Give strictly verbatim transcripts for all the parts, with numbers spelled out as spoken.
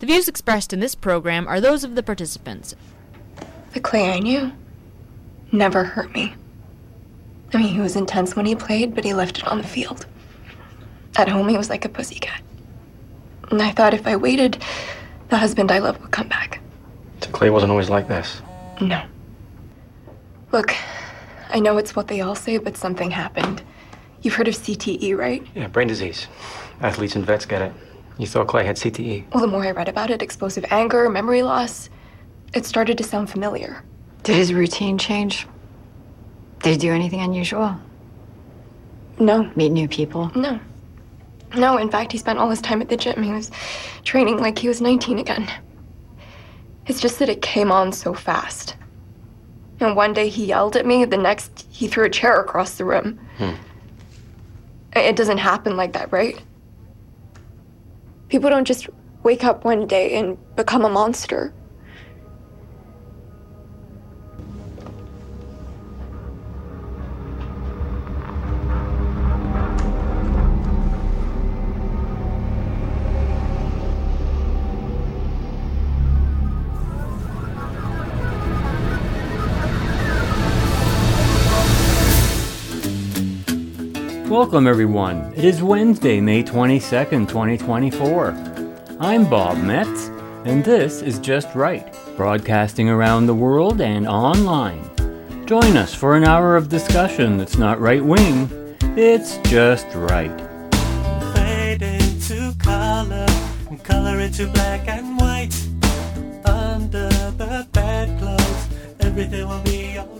The views expressed in this program are those of the participants. The Clay I knew never hurt me. I mean, he was intense when he played, but he left it on the field. At home, he was like a pussycat. And I thought if I waited, the husband I loved would come back. So Clay wasn't always like this? No. Look, I know it's what they all say, but something happened. You've heard of C T E, right? Yeah, brain disease. Athletes and vets get it. You thought Clay had C T E? Well, the more I read about it, explosive anger, memory loss, it started to sound familiar. Did his routine change? Did he do anything unusual? No. Meet new people? No. No, in fact, he spent all his time at the gym. He was training like he was nineteen again. It's just that it came on so fast. And one day he yelled at me, the next he threw a chair across the room. Hmm. It doesn't happen like that, right? People don't just wake up one day and become a monster. Welcome everyone. It is Wednesday, May twenty-second, twenty twenty-four. I'm Bob Metz, and this is Just Right, broadcasting around the world and online. Join us for an hour of discussion that's not right-wing, it's just right. Fade into color, and color into black and white. Under the bedclothes, everything will be alright.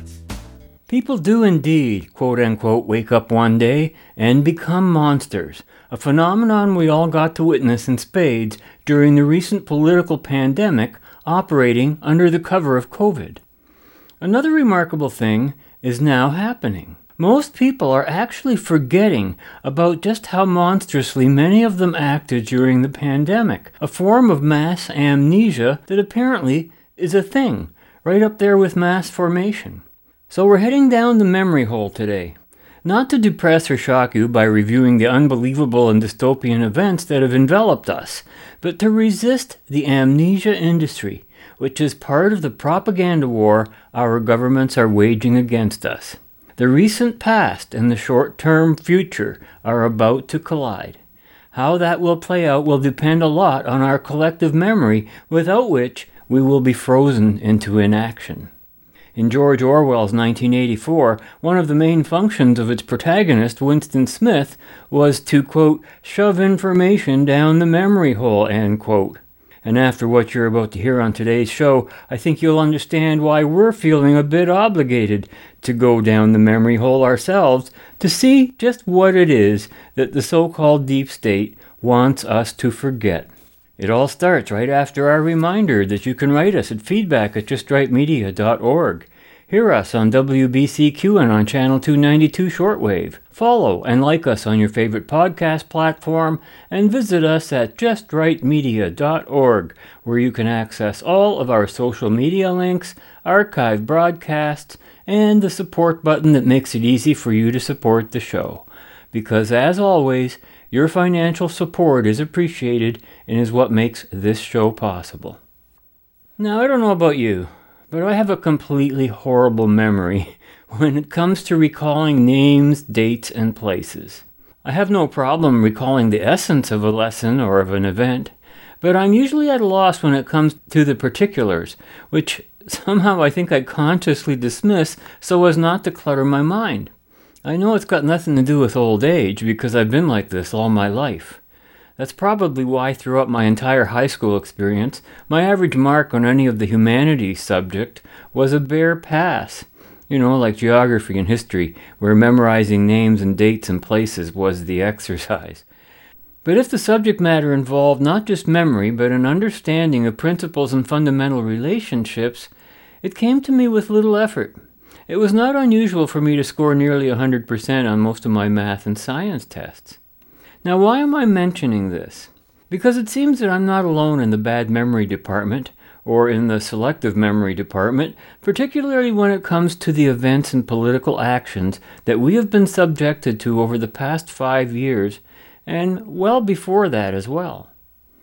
People do indeed, quote-unquote, wake up one day and become monsters, a phenomenon we all got to witness in spades during the recent political pandemic operating under the cover of COVID. Another remarkable thing is now happening. Most people are actually forgetting about just how monstrously many of them acted during the pandemic, a form of mass amnesia that apparently is a thing, right up there with mass formation. So we're heading down the memory hole today, not to depress or shock you by reviewing the unbelievable and dystopian events that have enveloped us, but to resist the amnesia industry, which is part of the propaganda war our governments are waging against us. The recent past and the short-term future are about to collide. How that will play out will depend a lot on our collective memory, without which we will be frozen into inaction. In George Orwell's nineteen eighty-four, one of the main functions of its protagonist, Winston Smith, was to, quote, shove information down the memory hole, end quote. And after what you're about to hear on today's show, I think you'll understand why we're feeling a bit obligated to go down the memory hole ourselves to see just what it is that the so-called deep state wants us to forget. It all starts right after our reminder that you can write us at feedback at just right media dot org. Hear us on W B C Q and on Channel two ninety-two Shortwave. Follow and like us on your favorite podcast platform, and visit us at just right media dot org, where you can access all of our social media links, archive broadcasts, and the support button that makes it easy for you to support the show. Because as always, your financial support is appreciated and is what makes this show possible. Now, I don't know about you, but I have a completely horrible memory when it comes to recalling names, dates, and places. I have no problem recalling the essence of a lesson or of an event, but I'm usually at a loss when it comes to the particulars, which somehow I think I consciously dismiss so as not to clutter my mind. I know it's got nothing to do with old age, because I've been like this all my life. That's probably why throughout my entire high school experience, my average mark on any of the humanities subject was a bare pass. You know, like geography and history, where memorizing names and dates and places was the exercise. But if the subject matter involved not just memory, but an understanding of principles and fundamental relationships, it came to me with little effort. It was not unusual for me to score nearly one hundred percent on most of my math and science tests. Now, why am I mentioning this? Because it seems that I'm not alone in the bad memory department, or in the selective memory department, particularly when it comes to the events and political actions that we have been subjected to over the past five years, and well before that as well.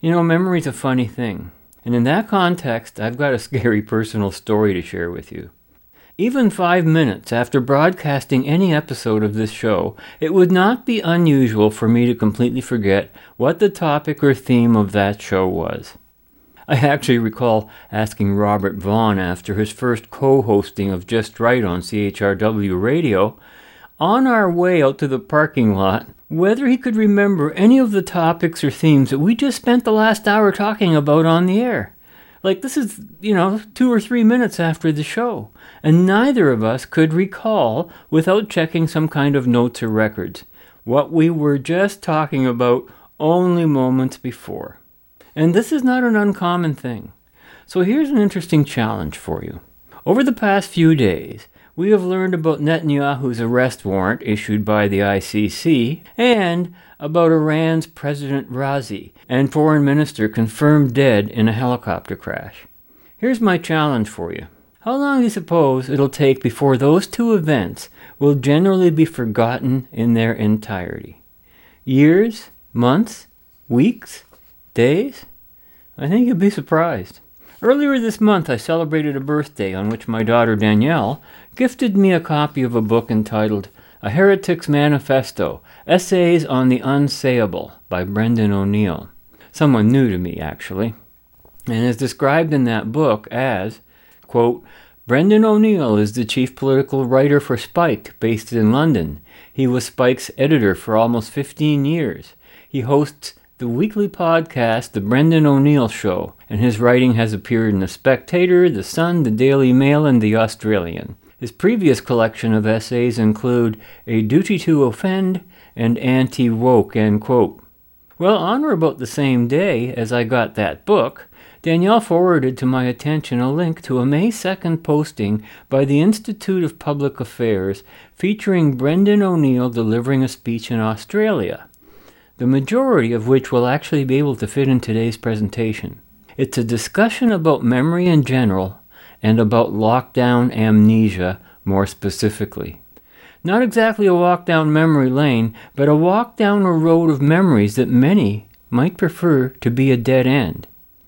You know, memory's a funny thing. And in that context, I've got a scary personal story to share with you. Even five minutes after broadcasting any episode of this show, it would not be unusual for me to completely forget what the topic or theme of that show was. I actually recall asking Robert Vaughn after his first co-hosting of Just Right on C H R W radio, on our way out to the parking lot, whether he could remember any of the topics or themes that we just spent the last hour talking about on the air. Like, this is, you know, two or three minutes after the show, and neither of us could recall, without checking some kind of notes or records, what we were just talking about only moments before. And this is not an uncommon thing. So here's an interesting challenge for you. Over the past few days, we have learned about Netanyahu's arrest warrant issued by the I C C and about Iran's President Raisi and foreign minister confirmed dead in a helicopter crash. Here's my challenge for you. How long do you suppose it'll take before those two events will generally be forgotten in their entirety? Years? Months? Weeks? Days? I think you'll be surprised. Earlier this month, I celebrated a birthday on which my daughter Danielle gifted me a copy of a book entitled A Heretic's Manifesto, Essays on the Unsayable by Brendan O'Neill. Someone new to me, actually. And is described in that book as, quote, Brendan O'Neill is the chief political writer for Spiked, based in London. He was Spike's editor for almost fifteen years. He hosts the weekly podcast, The Brendan O'Neill Show, and his writing has appeared in The Spectator, The Sun, The Daily Mail, and The Australian. His previous collection of essays include A Duty to Offend and Anti-Woke, end quote. Well, on or about the same day as I got that book, Danielle forwarded to my attention a link to a May second posting by the Institute of Public Affairs featuring Brendan O'Neill delivering a speech in Australia, the majority of which will actually be able to fit in today's presentation. It's a discussion about memory in general and about lockdown amnesia more specifically. Not exactly a walk down memory lane, but a walk down a road of memories that many might prefer to be a dead end.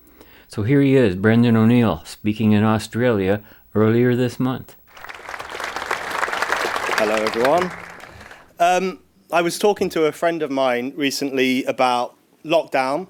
So here he is, Brendan O'Neill, speaking in Australia earlier this month. Hello, everyone. Um, I was talking to a friend of mine recently about lockdown,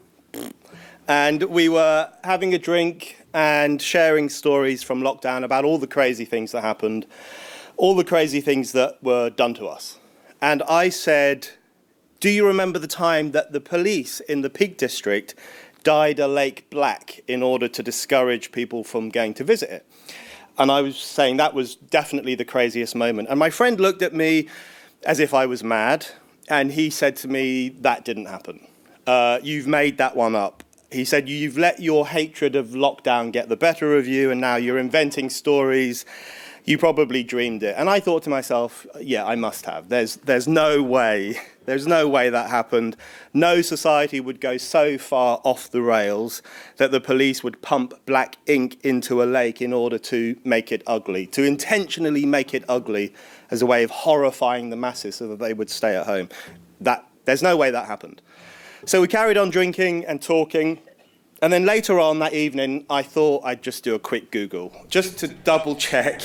and we were having a drink and sharing stories from lockdown about all the crazy things that happened, all the crazy things that were done to us. And I said, do you remember the time that the police in the Peak District dyed a lake black in order to discourage people from going to visit it? And I was saying that was definitely the craziest moment. And my friend looked at me as if I was mad, and he said to me, that didn't happen. Uh, you've made that one up. He said, you've let your hatred of lockdown get the better of you, and now you're inventing stories. You probably dreamed it. And I thought to myself, yeah, I must have. There's, there's no way, there's no way that happened. No society would go so far off the rails that the police would pump black ink into a lake in order to make it ugly, to intentionally make it ugly as a way of horrifying the masses so that they would stay at home. That, there's no way that happened. So we carried on drinking and talking. And then later on that evening, I thought I'd just do a quick Google, just to double check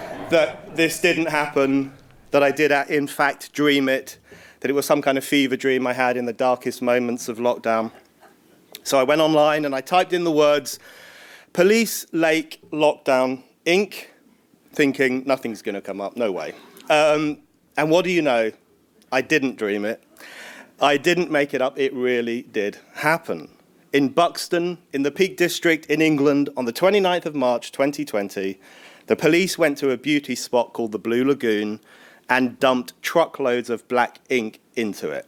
that this didn't happen, that I did in fact dream it, that it was some kind of fever dream I had in the darkest moments of lockdown. So I went online and I typed in the words, Police Lake Lockdown Incorporated, thinking nothing's going to come up, no way. Um, and what do you know? I didn't dream it. I didn't make it up, it really did happen. In Buxton, in the Peak District in England, on the twenty-ninth of March twenty twenty, the police went to a beauty spot called the Blue Lagoon and dumped truckloads of black ink into it.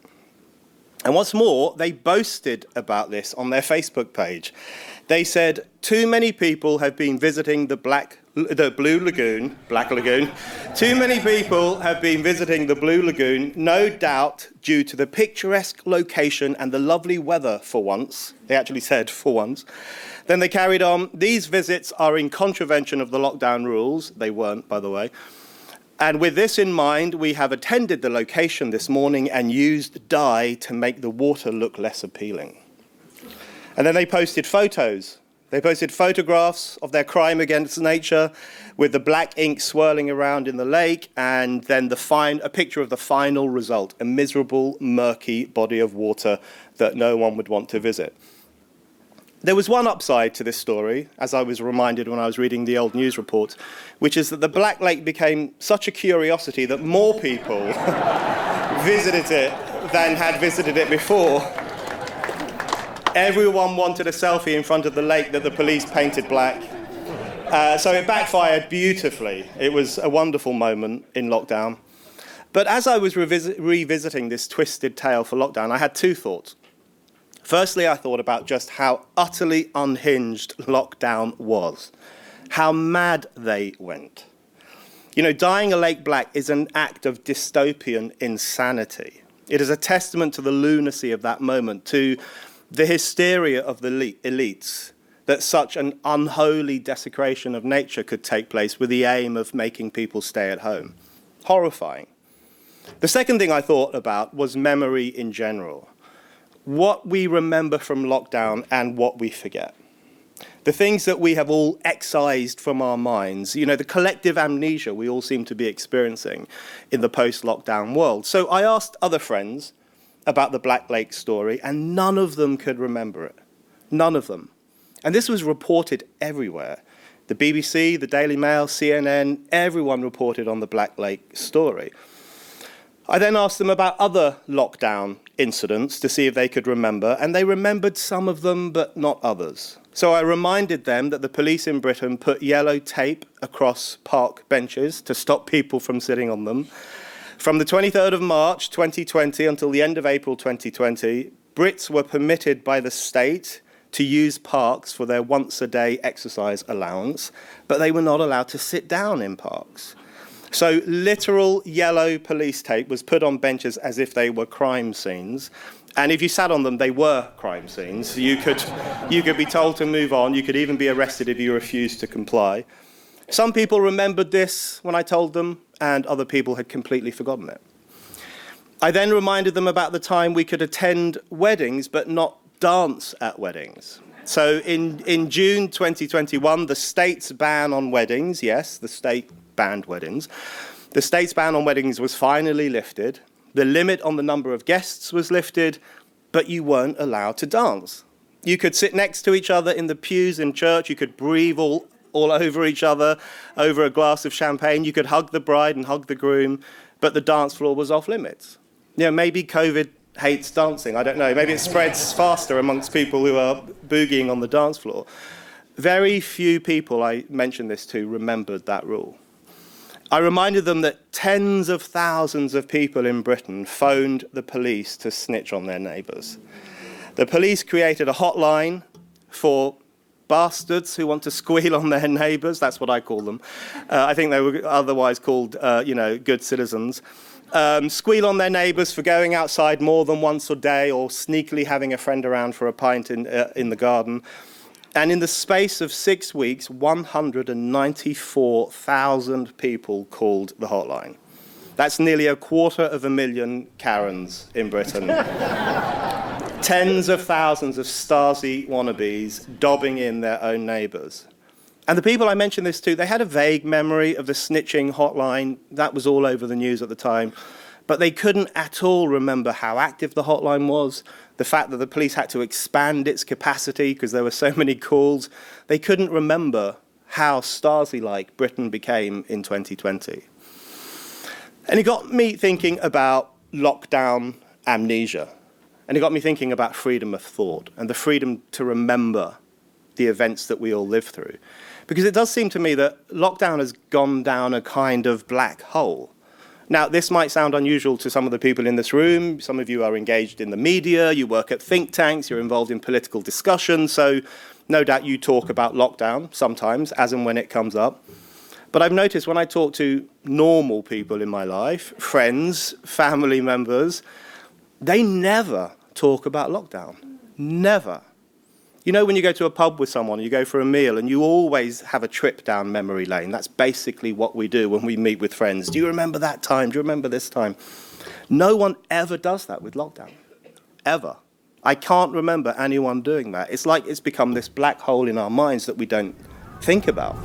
And what's more, they boasted about this on their Facebook page. They said, too many people have been visiting the black, the Blue Lagoon, Black Lagoon. Too many people have been visiting the Blue Lagoon, no doubt due to the picturesque location and the lovely weather for once. They actually said for once. Then they carried on, these visits are in contravention of the lockdown rules. They weren't, by the way. And with this in mind, we have attended the location this morning and used dye to make the water look less appealing. And then they posted photos. They posted photographs of their crime against nature with the black ink swirling around in the lake, and then the fine, a picture of the final result, a miserable, murky body of water that no one would want to visit. There was one upside to this story, as I was reminded when I was reading the old news reports, which is that the Black Lake became such a curiosity that more people visited it than had visited it before. Everyone wanted a selfie in front of the lake that the police painted black. Uh, so it backfired beautifully. It was a wonderful moment in lockdown. But as I was revis- revisiting this twisted tale for lockdown, I had two thoughts. Firstly, I thought about just how utterly unhinged lockdown was, how mad they went. You know, dyeing a lake black is an act of dystopian insanity. It is a testament to the lunacy of that moment, to the hysteria of the elites, that such an unholy desecration of nature could take place with the aim of making people stay at home. Horrifying. The second thing I thought about was memory in general. What we remember from lockdown and what we forget. The things that we have all excised from our minds, you know, the collective amnesia we all seem to be experiencing in the post-lockdown world. So I asked other friends about the Black Lake story, and none of them could remember it. None of them. And this was reported everywhere. The B B C, the Daily Mail, C N N, everyone reported on the Black Lake story. I then asked them about other lockdown incidents to see if they could remember, and they remembered some of them, but not others. So I reminded them that the police in Britain put yellow tape across park benches to stop people from sitting on them. From the twenty-third of March twenty twenty until the end of April twenty twenty, Brits were permitted by the state to use parks for their once-a-day exercise allowance, but they were not allowed to sit down in parks. So literal yellow police tape was put on benches as if they were crime scenes. And if you sat on them, they were crime scenes. You could, you could be told to move on. You could even be arrested if you refused to comply. Some people remembered this when I told them, and other people had completely forgotten it. I then reminded them about the time we could attend weddings, but not dance at weddings. So in, in June twenty twenty-one, the state's ban on weddings, yes, the state banned weddings. The state's ban on weddings was finally lifted. The limit on the number of guests was lifted, but you weren't allowed to dance. You could sit next to each other in the pews in church. You could breathe all, all over each other over a glass of champagne. You could hug the bride and hug the groom, but the dance floor was off limits. You know, maybe COVID hates dancing. I don't know. Maybe it spreads faster amongst people who are boogieing on the dance floor. Very few people I mentioned this to remembered that rule. I reminded them that tens of thousands of people in Britain phoned the police to snitch on their neighbours. The police created a hotline for bastards who want to squeal on their neighbours. That's what I call them. Uh, I think they were otherwise called, uh, you know, good citizens. Um, squeal on their neighbours for going outside more than once a day or sneakily having a friend around for a pint in, uh, in the garden. And in the space of six weeks, one hundred ninety-four thousand people called the hotline. That's nearly a quarter of a million Karens in Britain. Tens of thousands of Stasi wannabes dobbing in their own neighbours. And the people I mentioned this to, they had a vague memory of the snitching hotline. That was all over the news at the time. But they couldn't at all remember how active the hotline was, the fact that the police had to expand its capacity because there were so many calls. They couldn't remember how Stasi-like Britain became in twenty twenty. And it got me thinking about lockdown amnesia. And it got me thinking about freedom of thought and the freedom to remember the events that we all live through. Because it does seem to me that lockdown has gone down a kind of black hole. Now, this might sound unusual to some of the people in this room. Some of you are engaged in the media, you work at think tanks, you're involved in political discussion, so no doubt you talk about lockdown sometimes, as and when it comes up. But I've noticed when I talk to normal people in my life, friends, family members, they never talk about lockdown. Never. You know, when you go to a pub with someone, you go for a meal, and you always have a trip down memory lane. That's basically what we do when we meet with friends. Do you remember that time? Do you remember this time? No one ever does that with lockdown. Ever. I can't remember anyone doing that. It's like it's become this black hole in our minds that we don't think about.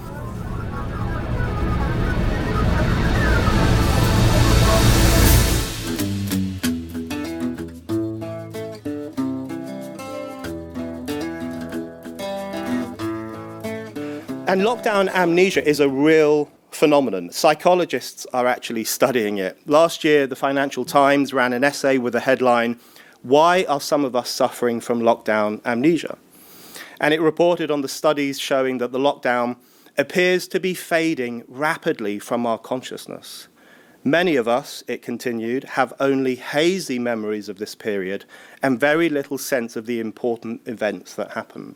And lockdown amnesia is a real phenomenon. Psychologists are actually studying it. Last year, the Financial Times ran an essay with the headline, "Why are some of us suffering from lockdown amnesia?" And it reported on the studies showing that the lockdown appears to be fading rapidly from our consciousness. Many of us, it continued, have only hazy memories of this period and very little sense of the important events that happened.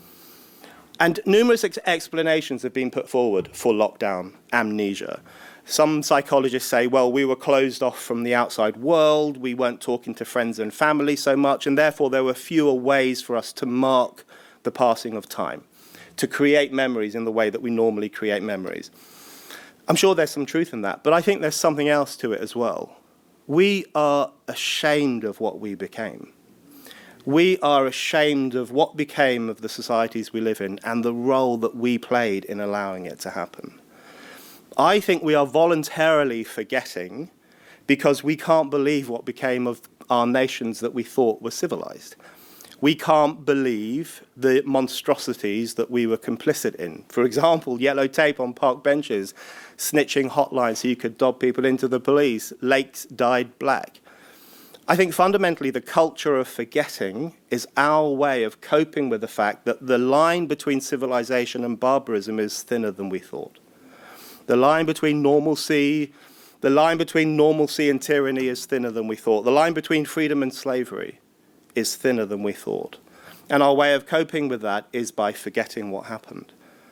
And numerous ex- explanations have been put forward for lockdown amnesia. Some psychologists say, well, we were closed off from the outside world, we weren't talking to friends and family so much, and therefore there were fewer ways for us to mark the passing of time, to create memories in the way that we normally create memories. I'm sure there's some truth in that, but I think there's something else to it as well. We are ashamed of what we became. We are ashamed of what became of the societies we live in and the role that we played in allowing it to happen. I think we are voluntarily forgetting because we can't believe what became of our nations that we thought were civilized. We can't believe the monstrosities that we were complicit in. For example, yellow tape on park benches, snitching hotlines so you could dob people into the police, lakes dyed black. I think fundamentally the culture of forgetting is our way of coping with the fact that the line between civilization and barbarism is thinner than we thought. The line between normalcy, the line between normalcy and tyranny is thinner than we thought. The line between freedom and slavery is thinner than we thought. And our way of coping with that is by forgetting what happened.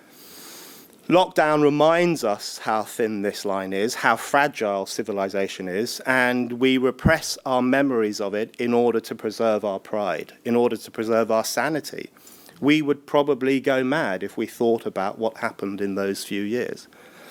Lockdown reminds us how thin this line is, how fragile civilization is, and we repress our memories of it in order to preserve our pride, in order to preserve our sanity. We would probably go mad if we thought about what happened in those few years.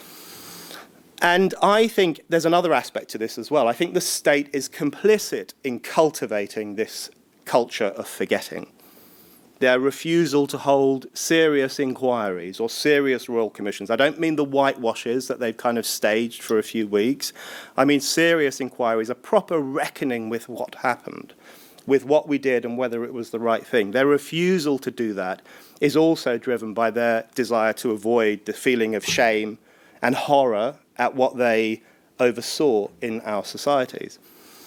And I think there's another aspect to this as well. I think the state is complicit in cultivating this culture of forgetting. Their refusal to hold serious inquiries or serious royal commissions. I don't mean the whitewashes that they've kind of staged for a few weeks. I mean serious inquiries, a proper reckoning with what happened, with what we did and whether it was the right thing. Their refusal to do that is also driven by their desire to avoid the feeling of shame and horror at what they oversaw in our societies.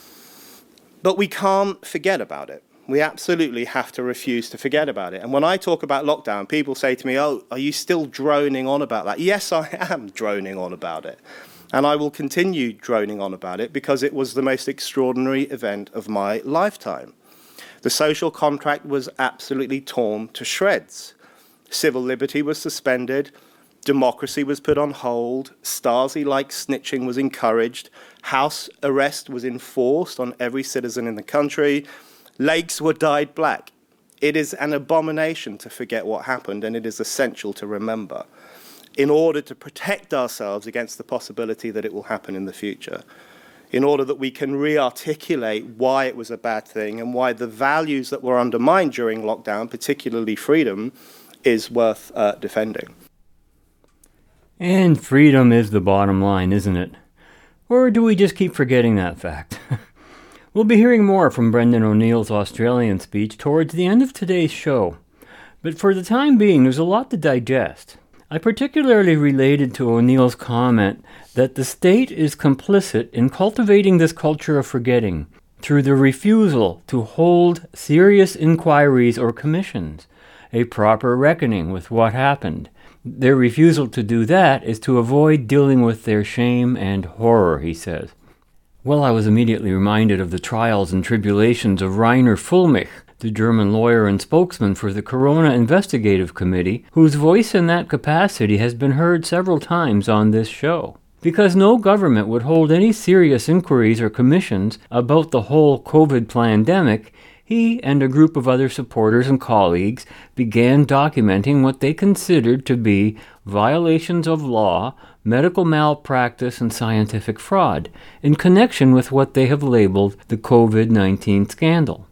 But we can't forget about it. We absolutely have to refuse to forget about it. And when I talk about lockdown, people say to me, oh, are you still droning on about that? Yes, I am droning on about it. And I will continue droning on about it because it was the most extraordinary event of my lifetime. The social contract was absolutely torn to shreds. Civil liberty was suspended. Democracy was put on hold. Stasi-like snitching was encouraged. House arrest was enforced on every citizen in the country. Lakes were dyed black. It is an abomination to forget what happened, and it is essential to remember in order to protect ourselves against the possibility that it will happen in the future, in order that we can re-articulate why it was a bad thing and why the values that were undermined during lockdown, particularly freedom, is worth uh, defending. And freedom is the bottom line, isn't it? Or do we just keep forgetting that fact? We'll be hearing more from Brendan O'Neill's Australian speech towards the end of today's show. But for the time being, there's a lot to digest. I particularly related to O'Neill's comment that the state is complicit in cultivating this culture of forgetting through the refusal to hold serious inquiries or commissions, a proper reckoning with what happened. Their refusal to do that is to avoid dealing with their shame and horror, he says. Well, I was immediately reminded of the trials and tribulations of Rainer Fulmich, the German lawyer and spokesman for the Corona Investigative Committee, whose voice in that capacity has been heard several times on this show. Because no government would hold any serious inquiries or commissions about the whole COVID pandemic, he and a group of other supporters and colleagues began documenting what they considered to be violations of law, medical malpractice, and scientific fraud in connection with what they have labeled the COVID nineteen scandal.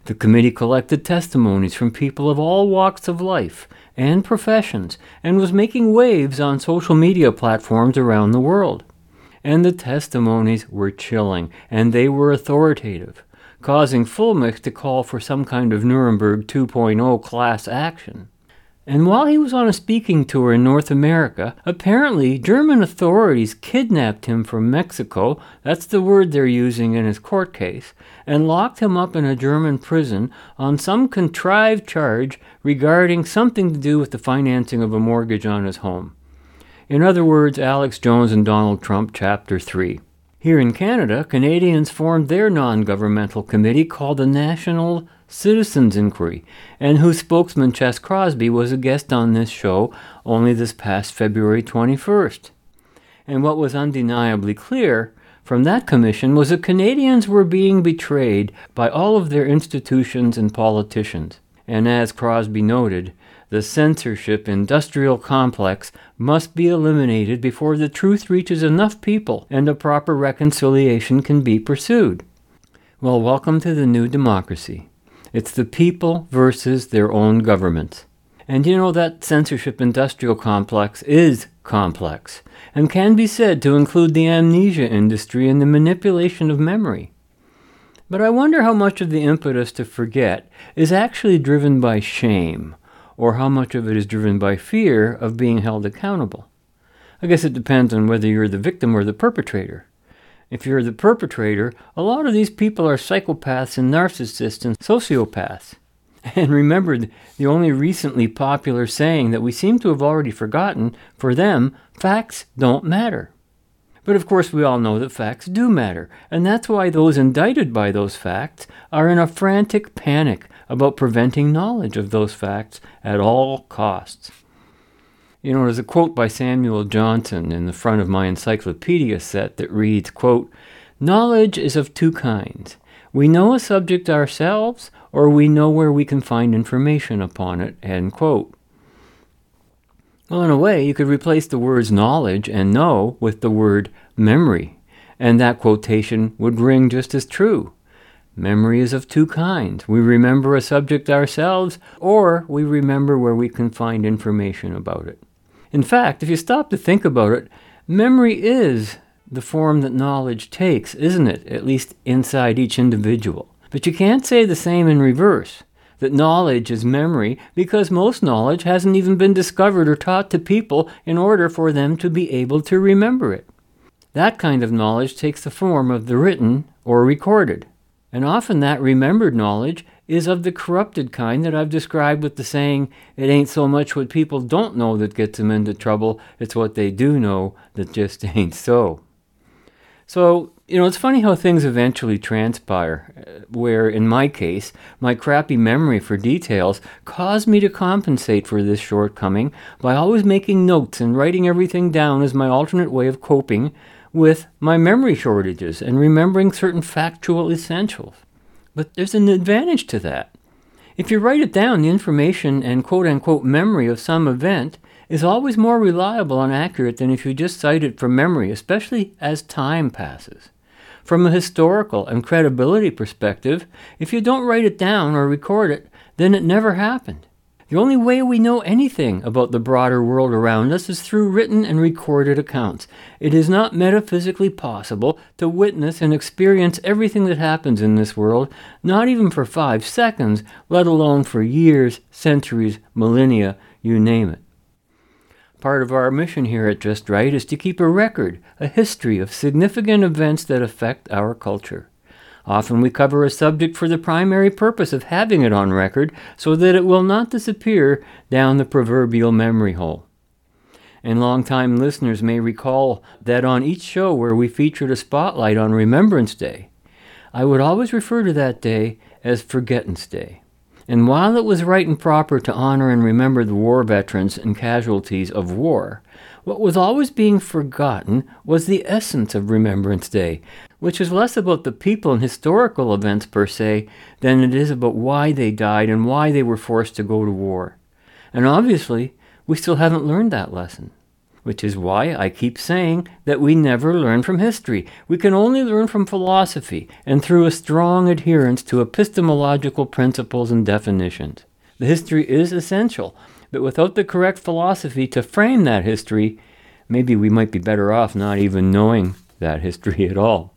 The committee collected testimonies from people of all walks of life and professions and was making waves on social media platforms around the world. And the testimonies were chilling, and they were authoritative, causing Fulmich to call for some kind of Nuremberg two point oh class action. And while he was on a speaking tour in North America, apparently German authorities kidnapped him from Mexico, that's the word they're using in his court case, and locked him up in a German prison on some contrived charge regarding something to do with the financing of a mortgage on his home. In other words, Alex Jones and Donald Trump, Chapter three. Here in Canada, Canadians formed their non-governmental committee called the National Citizens Inquiry, and whose spokesman Ches Crosby was a guest on this show only this past February twenty-first. And what was undeniably clear from that commission was that Canadians were being betrayed by all of their institutions and politicians. And as Crosby noted, the censorship industrial complex must be eliminated before the truth reaches enough people and a proper reconciliation can be pursued. Well, welcome to the new democracy. It's the people versus their own governments. And you know, that censorship industrial complex is complex and can be said to include the amnesia industry and the manipulation of memory. But I wonder how much of the impetus to forget is actually driven by shame, or how much of it is driven by fear of being held accountable. I guess it depends on whether you're the victim or the perpetrator. If you're the perpetrator, a lot of these people are psychopaths and narcissists and sociopaths. And remember, the only recently popular saying that we seem to have already forgotten, for them, facts don't matter. But of course we all know that facts do matter, and that's why those indicted by those facts are in a frantic panic about preventing knowledge of those facts at all costs. You know, there's a quote by Samuel Johnson in the front of my encyclopedia set that reads, quote, "Knowledge is of two kinds. We know a subject ourselves, or we know where we can find information upon it," end quote. Well, in a way, you could replace the words knowledge and know with the word memory, and that quotation would ring just as true. Memory is of two kinds. We remember a subject ourselves, or we remember where we can find information about it. In fact, if you stop to think about it, memory is the form that knowledge takes, isn't it? At least inside each individual. But you can't say the same in reverse, that knowledge is memory, because most knowledge hasn't even been discovered or taught to people in order for them to be able to remember it. That kind of knowledge takes the form of the written or recorded. And often that remembered knowledge is of the corrupted kind that I've described with the saying, it ain't so much what people don't know that gets them into trouble, it's what they do know that just ain't so. So, you know, it's funny how things eventually transpire, where, in my case, my crappy memory for details caused me to compensate for this shortcoming by always making notes and writing everything down as my alternate way of coping with my memory shortages and remembering certain factual essentials. But there's an advantage to that. If you write it down, the information and quote-unquote memory of some event is always more reliable and accurate than if you just cite it from memory, especially as time passes. From a historical and credibility perspective, if you don't write it down or record it, then it never happened. The only way we know anything about the broader world around us is through written and recorded accounts. It is not metaphysically possible to witness and experience everything that happens in this world, not even for five seconds, let alone for years, centuries, millennia, you name it. Part of our mission here at Just Right is to keep a record, a history of significant events that affect our culture. Often we cover a subject for the primary purpose of having it on record so that it will not disappear down the proverbial memory hole. And long-time listeners may recall that on each show where we featured a spotlight on Remembrance Day, I would always refer to that day as Forgettin's Day. And while it was right and proper to honor and remember the war veterans and casualties of war, what was always being forgotten was the essence of Remembrance Day, which is less about the people and historical events per se than it is about why they died and why they were forced to go to war. And obviously, we still haven't learned that lesson. which is why I keep saying that we never learn from history. We can only learn from philosophy and through a strong adherence to epistemological principles and definitions. The history is essential, but without the correct philosophy to frame that history, maybe we might be better off not even knowing that history at all.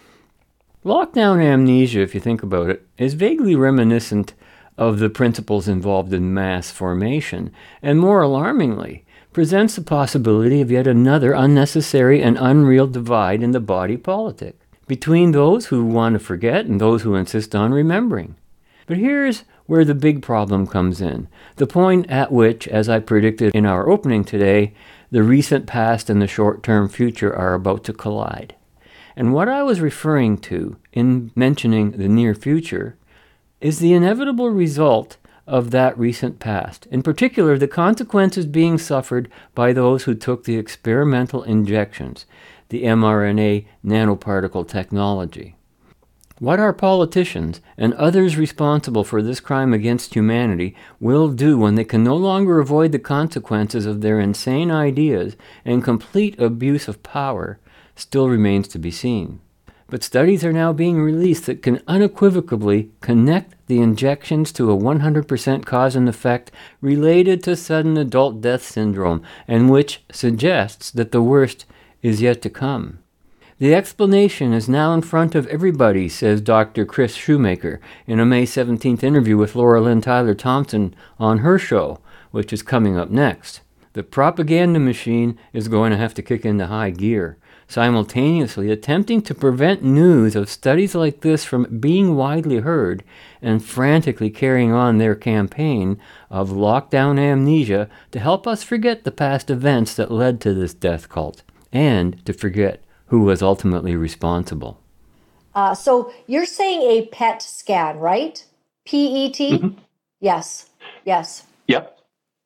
Lockdown amnesia, if you think about it, is vaguely reminiscent of the principles involved in mass formation, and more alarmingly, presents the possibility of yet another unnecessary and unreal divide in the body politic, between those who want to forget and those who insist on remembering. But here's where the big problem comes in, the point at which, as I predicted in our opening today, the recent past and the short-term future are about to collide. And what I was referring to in mentioning the near future is the inevitable result of that recent past, in particular the consequences being suffered by those who took the experimental injections, the mRNA nanoparticle technology. What our politicians and others responsible for this crime against humanity will do when they can no longer avoid the consequences of their insane ideas and complete abuse of power still remains to be seen. But studies are now being released that can unequivocally connect the injections to a one hundred percent cause and effect related to sudden adult death syndrome, and which suggests that the worst is yet to come. The explanation is now in front of everybody, says Doctor Chris Shoemaker in a May seventeenth interview with Laura Lynn Tyler Thompson on her show, which is coming up next. The propaganda machine is going to have to kick into high gear, simultaneously attempting to prevent news of studies like this from being widely heard and frantically carrying on their campaign of lockdown amnesia to help us forget the past events that led to this death cult and to forget who was ultimately responsible. Uh, so you're saying a P E T scan, right? P E T? Mm-hmm. Yes. Yes. Yep.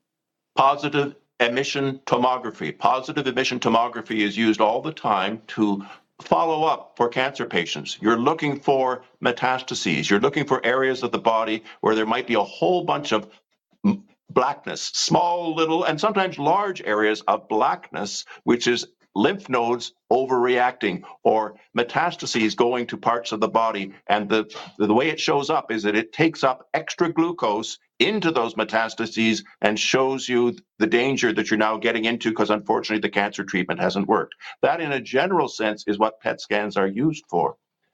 Positive emission tomography. Positive emission tomography is used all the time to follow up for cancer patients. You're looking for metastases. You're looking for areas of the body where there might be a whole bunch of blackness, small, little, and sometimes large areas of blackness, which is lymph nodes overreacting or metastases going to parts of the body. And the, the way it shows up is that it takes up extra glucose into those metastases and shows you the danger that you're now getting into because unfortunately the cancer treatment hasn't worked. That in a general sense is what P E T scans are used for.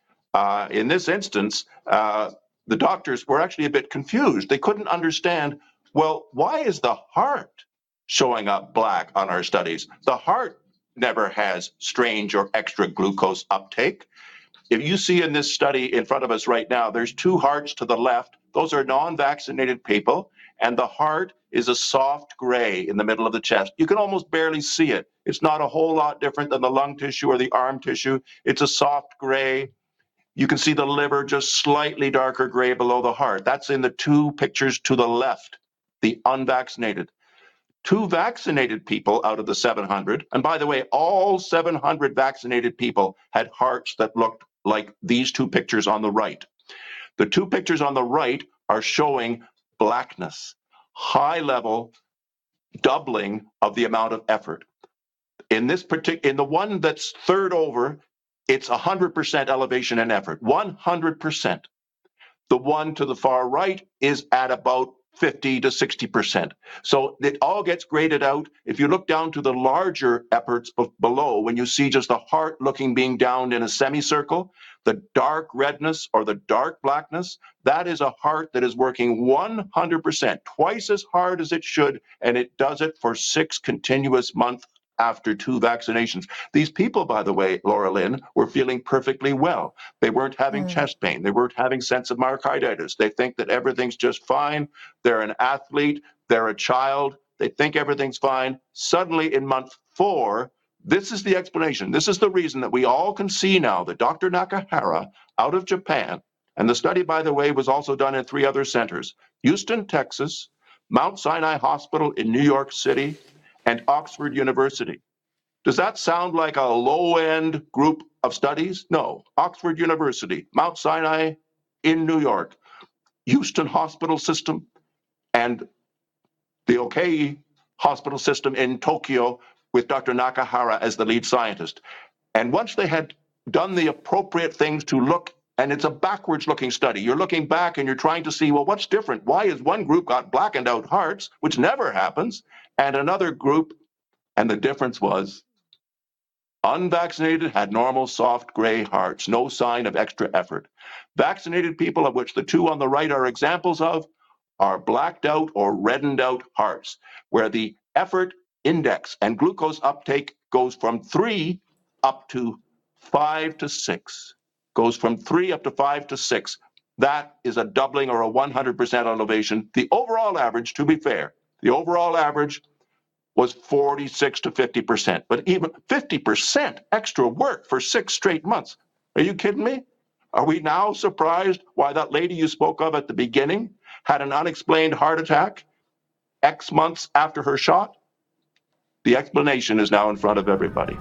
Uh, in this instance, uh, the doctors were actually a bit confused. They couldn't understand, well, why is the heart showing up black on our studies? The heart never has strange or extra glucose uptake. If you see in this study in front of us right now, there's two hearts to the left. Those are non-vaccinated people, and the heart is a soft gray in the middle of the chest. You can almost barely see it. It's not a whole lot different than the lung tissue or the arm tissue. It's a soft gray. You can see the liver just slightly darker gray below the heart. That's in the two pictures to the left, the unvaccinated. Two vaccinated people out of the seven hundred, and by the way, all seven hundred vaccinated people had hearts that looked like these two pictures on the right. The two pictures on the right are showing blackness, high level doubling of the amount of effort. In this particular, in the one that's third over, it's one hundred percent elevation and effort, one hundred percent. The one to the far right is at about fifty to sixty percent. So it all gets graded out. If you look down to the larger efforts below, when you see just the heart looking being downed in a semicircle, the dark redness or the dark blackness, that is a heart that is working one hundred percent, twice as hard as it should, and it does it for six continuous months after two vaccinations. These people, by the way, Laura Lynn, were feeling perfectly well. They weren't having mm. chest pain. They weren't having sense of myocarditis. They think that everything's just fine. They're an athlete. They're a child. They think everything's fine. Suddenly in month four, this is the explanation. This is the reason that we all can see now that Doctor Nakahara out of Japan, and the study, by the way, was also done in three other centers, Houston, Texas, Mount Sinai Hospital in New York City, and Oxford University. Does that sound like a low-end group of studies? No. Oxford University, Mount Sinai in New York, Houston Hospital System, and the Okai Hospital System in Tokyo with Doctor Nakahara as the lead scientist. And once they had done the appropriate things to look, and it's a backwards looking study. You're looking back and you're trying to see, well, what's different? Why is one group got blackened out hearts, which never happens, and another group, and the difference was unvaccinated had normal soft gray hearts, no sign of extra effort. Vaccinated people, of which the two on the right are examples of, are blacked out or reddened out hearts, where the effort index and glucose uptake goes from three up to five to six. Goes from three up to five to six. That is a doubling or a one hundred percent elevation. The overall average, to be fair, the overall average was forty-six to fifty percent. But even fifty percent extra work for six straight months. Are you kidding me? Are we now surprised why that lady you spoke of at the beginning had an unexplained heart attack X months after her shot? The explanation is now in front of everybody.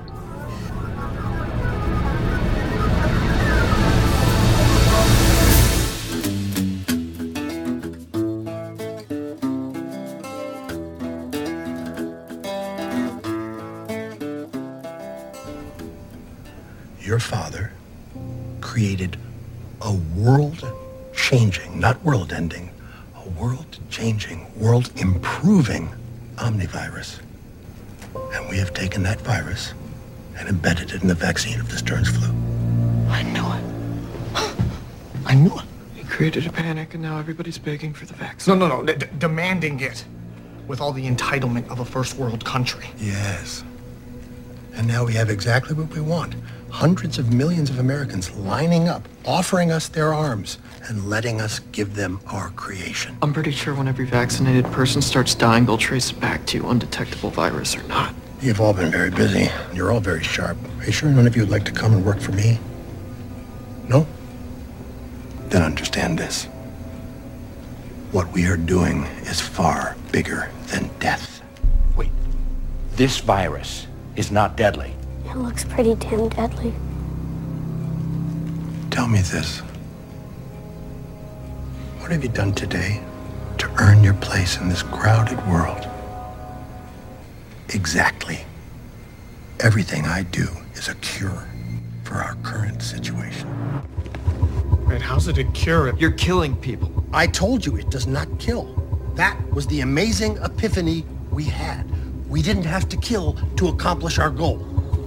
Your father created a world-changing, not world-ending, a world-changing, world-improving omnivirus. And we have taken that virus and embedded it in the vaccine of the Stearns flu. I knew it. I knew it. He created a panic, and now everybody's begging for the vaccine. No, no, no. D- demanding it with all the entitlement of a first world country. Yes. And now we have exactly what we want. Hundreds of millions of Americans lining up, offering us their arms, and letting us give them our creation. I'm pretty sure when every vaccinated person starts dying, they'll trace it back to undetectable virus or not. You've all been very busy. You're all very sharp. Are you sure none of you would like to come and work for me? No? Then understand this. What we are doing is far bigger than death. Wait, this virus is not deadly. It looks pretty damn deadly. Tell me this. What have you done today to earn your place in this crowded world? Exactly. Everything I do is a cure for our current situation. Wait, how's it a cure? You're killing people. I told you it does not kill. That was the amazing epiphany we had. We didn't have to kill to accomplish our goal.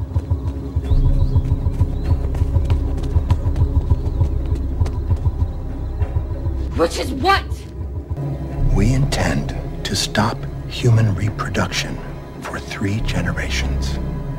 Which is what? We intend to stop human reproduction for three generations.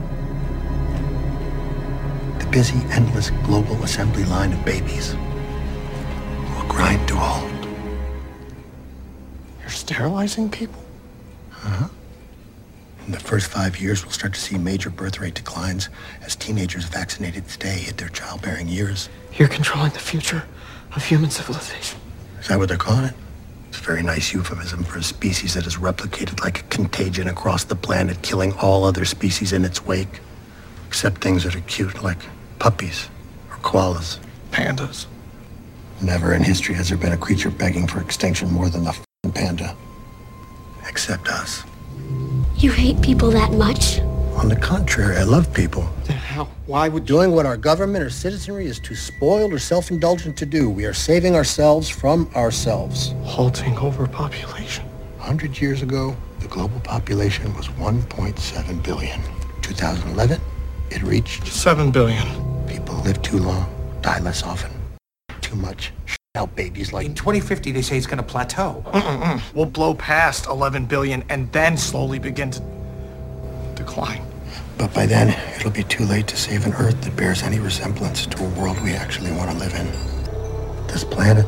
The busy, endless global assembly line of babies will grind to a halt. You're sterilizing people? Uh-huh. In the first five years, we'll start to see major birth rate declines as teenagers vaccinated today hit their childbearing years. You're controlling the future of human civilization. Is that what they're calling it? It's a very nice euphemism for a species that has replicated like a contagion across the planet, killing all other species in its wake, except things that are cute, like puppies or koalas. Pandas. Never in history has there been a creature begging for extinction more than the f***ing panda. Except us. You hate people that much? On the contrary, I love people. The hell? Why would doing what our government or citizenry is too spoiled or self-indulgent to do? We are saving ourselves from ourselves. Halting overpopulation. A hundred years ago, the global population was one point seven billion. two thousand eleven, it reached seven billion. People live too long, die less often. Too much. Out babies like in twenty fifty, they say it's going to plateau. Mm-mm-mm. We'll blow past eleven billion and then slowly begin to decline. But by then, it'll be too late to save an Earth that bears any resemblance to a world we actually want to live in. This planet.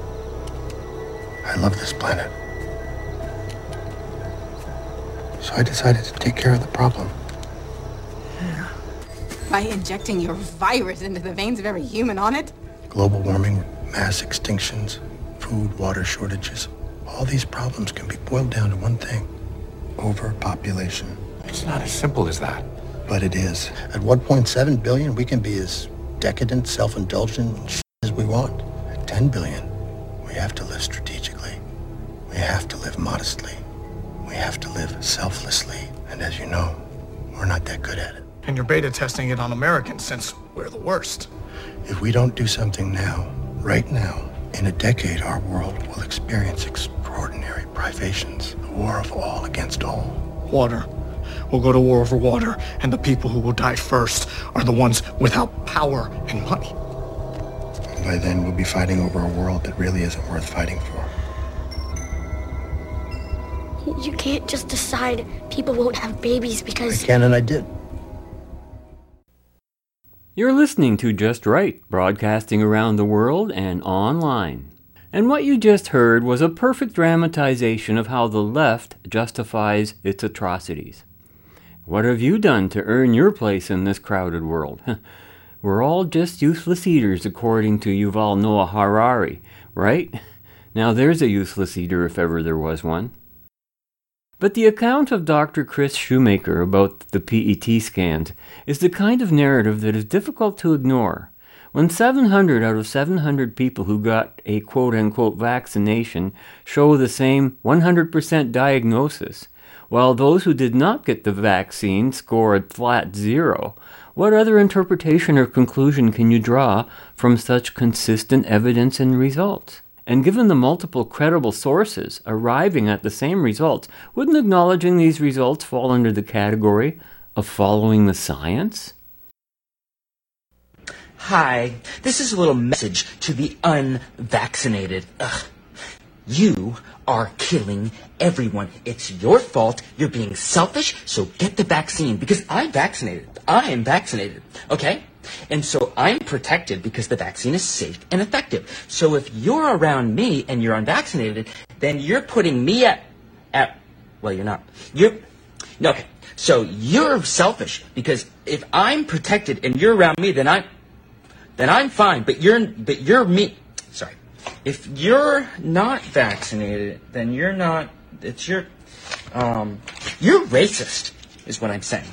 I love this planet. So I decided to take care of the problem. By injecting your virus into the veins of every human on it? Global warming, mass extinctions, food, water shortages. All these problems can be boiled down to one thing. Overpopulation. It's not as simple as that. But it is. At one point seven billion, we can be as decadent, self-indulgent as we want. At ten billion, we have to live strategically. We have to live modestly. We have to live selflessly. And as you know, We're not that good at it. And you're beta testing it on Americans since we're the worst. If we don't do something now, right now, in a decade, our world will experience extraordinary privations. A war of all against all. Water. We'll go to war over water, and the people who will die first are the ones without power and money. And by then, we'll be fighting over a world that really isn't worth fighting for. You can't just decide people won't have babies because... I can and I did. You're listening to Just Right, broadcasting around the world and online. And what you just heard was a perfect dramatization of how the left justifies its atrocities. What have you done to earn your place in this crowded world? We're all just useless eaters, according to Yuval Noah Harari, right? Now there's a useless eater if ever there was one. But the account of Doctor Chris Shoemaker about the P E T scans is the kind of narrative that is difficult to ignore. When seven hundred out of seven hundred people who got a quote-unquote vaccination show the same one hundred percent diagnosis, while those who did not get the vaccine score a flat zero, what other interpretation or conclusion can you draw from such consistent evidence and results? And given the multiple credible sources arriving at the same results, wouldn't acknowledging these results fall under the category of following the science? Hi, this is a little message to the unvaccinated. Ugh. You are killing everyone. It's your fault. You're being selfish, so get the vaccine because I'm vaccinated. I am vaccinated, okay? And so I'm protected because the vaccine is safe and effective. So if you're around me and you're unvaccinated, then you're putting me at, at well, you're not. You're, no, okay. So you're selfish because if I'm protected and you're around me, then I'm, then I'm fine. But you're, but you're me. Sorry. If you're not vaccinated, then you're not, it's your, um, you're racist, is what I'm saying.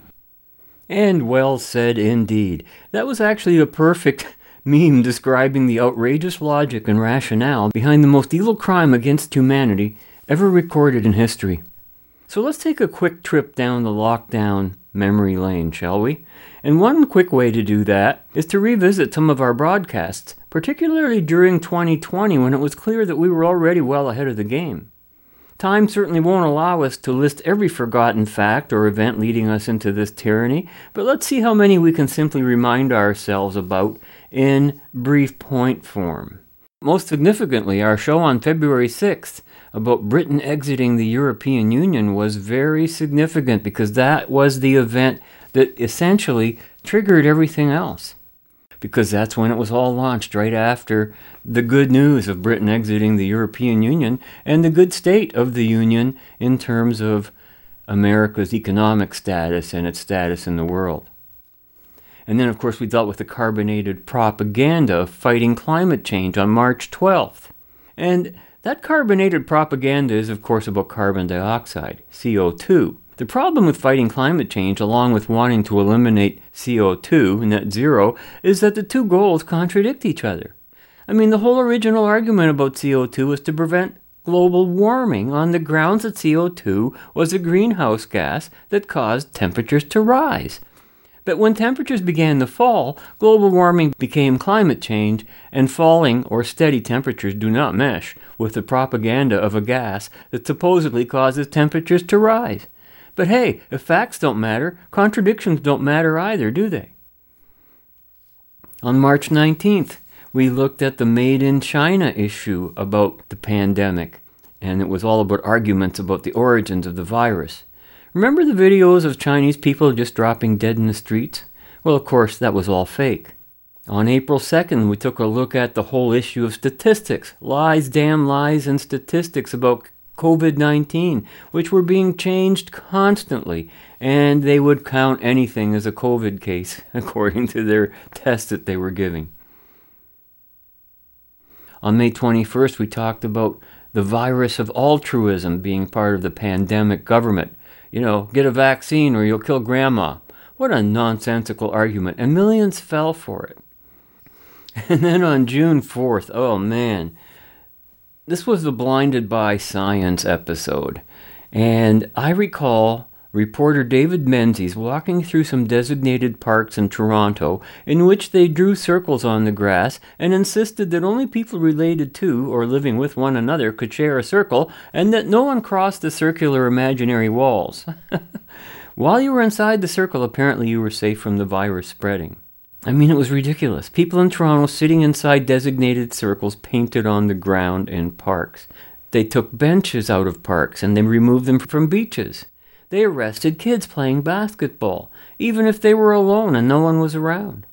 And well said indeed. That was actually a perfect meme describing the outrageous logic and rationale behind the most evil crime against humanity ever recorded in history. So let's take a quick trip down the lockdown memory lane, shall we? And one quick way to do that is to revisit some of our broadcasts, particularly during twenty twenty when it was clear that we were already well ahead of the game. Time certainly won't allow us to list every forgotten fact or event leading us into this tyranny, but let's see how many we can simply remind ourselves about in brief point form. Most significantly, our show on February sixth about Britain exiting the European Union was very significant because that was the event that essentially triggered everything else. Because that's when it was all launched, right after the good news of Britain exiting the European Union and the good state of the Union in terms of America's economic status and its status in the world. And then, of course, we dealt with the carbonated propaganda of fighting climate change on March twelfth. And that carbonated propaganda is, of course, about carbon dioxide, C O two. The problem with fighting climate change, along with wanting to eliminate C O two, net zero, is that the two goals contradict each other. I mean, the whole original argument about C O two was to prevent global warming on the grounds that C O two was a greenhouse gas that caused temperatures to rise. But when temperatures began to fall, global warming became climate change, and falling or steady temperatures do not mesh with the propaganda of a gas that supposedly causes temperatures to rise. But hey, if facts don't matter, contradictions don't matter either, do they? On March nineteenth, we looked at the Made in China issue about the pandemic, and it was all about arguments about the origins of the virus. Remember the videos of Chinese people just dropping dead in the streets? Well, of course, that was all fake. On April second, we took a look at the whole issue of statistics, lies, damn lies, and statistics about covid nineteen, which were being changed constantly, and they would count anything as a COVID case, according to their test that they were giving. On May twenty-first, we talked about the virus of altruism being part of the pandemic government. You know, get a vaccine or you'll kill grandma. What a nonsensical argument, and millions fell for it. And then on June fourth, oh man, this was the Blinded by Science episode. And I recall Reporter David Menzies walking through some designated parks in Toronto in which they drew circles on the grass and insisted that only people related to or living with one another could share a circle and that no one crossed the circular imaginary walls. While you were inside the circle, apparently you were safe from the virus spreading. I mean, it was ridiculous. People in Toronto sitting inside designated circles painted on the ground in parks. They took benches out of parks and they removed them from beaches. They arrested kids playing basketball, even if they were alone and no one was around.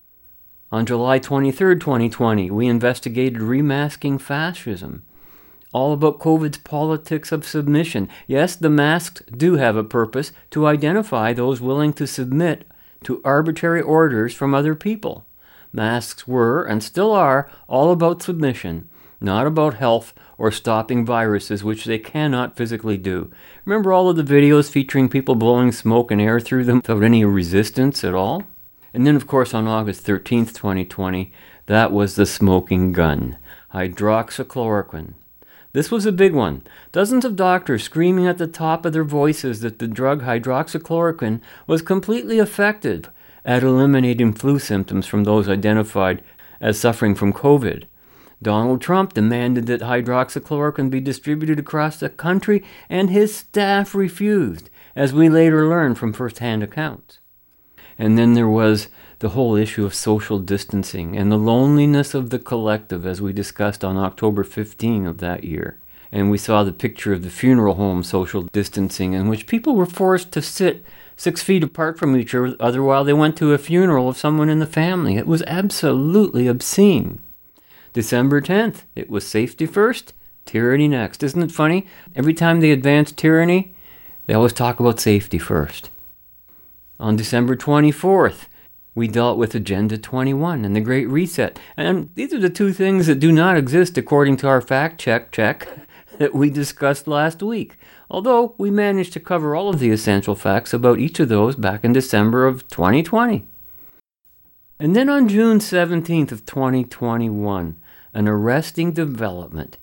On July twenty-third, twenty twenty, we investigated remasking fascism. All about COVID's politics of submission. Yes, the masks do have a purpose to identify those willing to submit to arbitrary orders from other people. Masks were, and still are, all about submission, not about health or stopping viruses, which they cannot physically do. Remember all of the videos featuring people blowing smoke and air through them without any resistance at all? And then, of course, on August thirteenth, twenty twenty, that was the smoking gun, hydroxychloroquine. This was a big one. Dozens of doctors screaming at the top of their voices that the drug hydroxychloroquine was completely effective at eliminating flu symptoms from those identified as suffering from COVID. Donald Trump demanded that hydroxychloroquine be distributed across the country, and his staff refused, as we later learned from first-hand accounts. And then there was the whole issue of social distancing and the loneliness of the collective, as we discussed on October fifteenth of that year. And we saw the picture of the funeral home social distancing, in which people were forced to sit six feet apart from each other while they went to a funeral of someone in the family. It was absolutely obscene. December tenth, it was safety first, tyranny next. Isn't it funny? Every time they advance tyranny, they always talk about safety first. On December twenty-fourth, we dealt with Agenda twenty-one and the Great Reset. And these are the two things that do not exist according to our fact check check that we discussed last week. Although we managed to cover all of the essential facts about each of those back in December of twenty twenty. And then on June seventeenth of twenty twenty-one, an arresting development.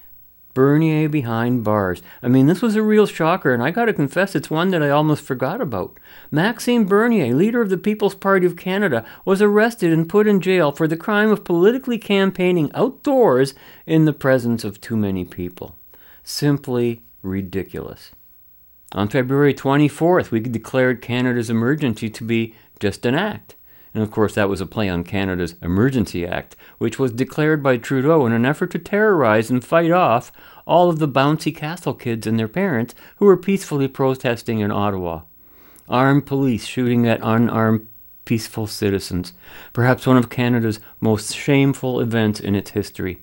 Bernier behind bars. I mean, this was a real shocker, and I gotta confess it's one that I almost forgot about. Maxime Bernier, leader of the People's Party of Canada, was arrested and put in jail for the crime of politically campaigning outdoors in the presence of too many people. Simply ridiculous. On February twenty-fourth, we declared Canada's emergency to be just an act. And of course, that was a play on Canada's Emergency Act, which was declared by Trudeau in an effort to terrorize and fight off all of the bouncy castle kids and their parents who were peacefully protesting in Ottawa. Armed police shooting at unarmed peaceful citizens, perhaps one of Canada's most shameful events in its history.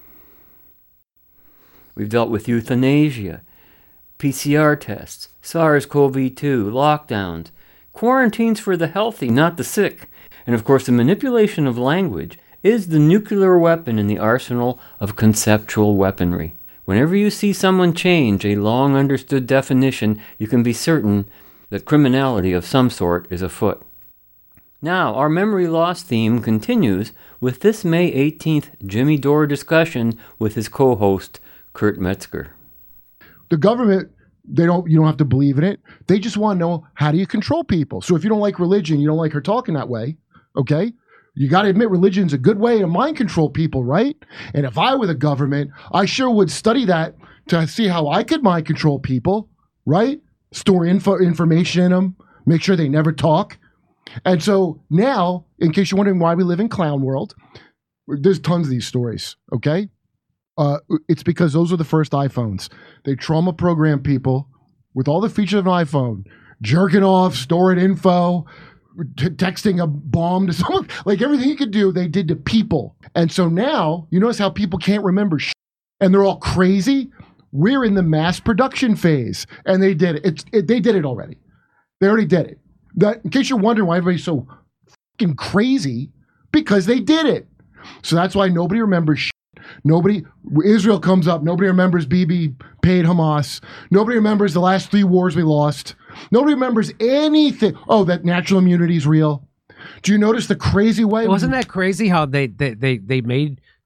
We've dealt with euthanasia, P C R tests, SARS CoV two, lockdowns, quarantines for the healthy, not the sick, and of course the manipulation of language is the nuclear weapon in the arsenal of conceptual weaponry. Whenever you see someone change a long understood definition, you can be certain that criminality of some sort is afoot. Now, our memory loss theme continues with this May eighteenth Jimmy Dore discussion with his co-host, Kurt Metzger. The government, they don't. You don't have to believe in it. They just want to know, how do you control people? So if you don't like religion, you don't like her talking that way, okay? You got to admit religion's a good way to mind control people, right? And if I were the government, I sure would study that to see how I could mind control people, right? Store info information in them, make sure they never talk. And so now, in case you're wondering why we live in clown world, there's tons of these stories, okay? Uh, it's because those are the first iPhones. They trauma program people with all the features of an iPhone, jerking off, storing info, t- texting a bomb to someone, like everything you could do, they did to people. And so now, you notice how people can't remember shit, and they're all crazy. We're in the mass production phase, and they did it. It's, it they did it already. They already did it. That, in case you're wondering why everybody's so fucking crazy, because they did it. So that's why nobody remembers shit. Nobody, Israel comes up, nobody remembers Bibi paid Hamas. Nobody remembers the last three wars we lost. Nobody remembers anything. Oh, that natural immunity is real. Do you notice the crazy way? Wasn't that crazy how they, they, they, they made